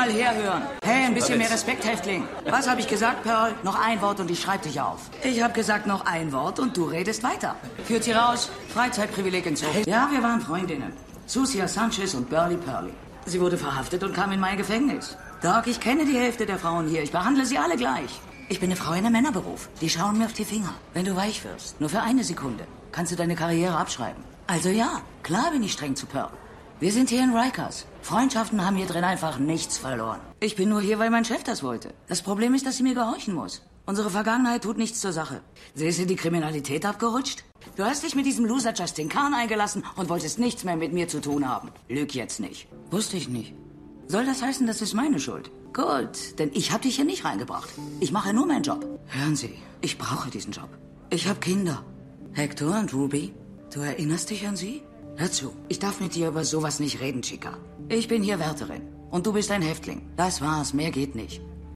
mal herhören. Hey, ein bisschen mehr Respekt, Häftling. Was habe ich gesagt, Pearl? Noch ein Wort und ich schreib dich auf. Ich habe gesagt, noch ein Wort und du redest weiter. Führt sie raus. Freizeitprivileg in Zoo. Ja, wir waren Freundinnen. Susia Sanchez und Burly Pearly. Sie wurde verhaftet und kam in mein Gefängnis. Doc, ich kenne die Hälfte der Frauen hier. Ich behandle sie alle gleich. Ich bin eine Frau in einem Männerberuf. Die schauen mir auf die Finger. Wenn du weich wirst, nur für eine Sekunde, kannst du deine Karriere abschreiben. Also ja, klar bin ich streng zu Pearl. Wir sind hier in Rikers. Freundschaften haben hier drin einfach nichts verloren. Ich bin nur hier, weil mein Chef das wollte. Das Problem ist, dass sie mir gehorchen muss. Unsere Vergangenheit tut nichts zur Sache. Sie ist in die Kriminalität abgerutscht. Du hast dich mit diesem Loser Justin Kahn eingelassen und wolltest nichts mehr mit mir zu tun haben. Lüg jetzt nicht. Wusste ich nicht. Soll das heißen, das ist meine Schuld? Gut, denn ich habe dich hier nicht reingebracht. Ich mache nur meinen Job. Hören Sie, ich brauche diesen Job. Ich habe Kinder. Hector und Ruby, du erinnerst dich an sie? Hör zu, ich darf mit dir über sowas nicht reden, Chica. Ich bin hier Wärterin und du bist ein Häftling. Das war's, mehr geht nicht.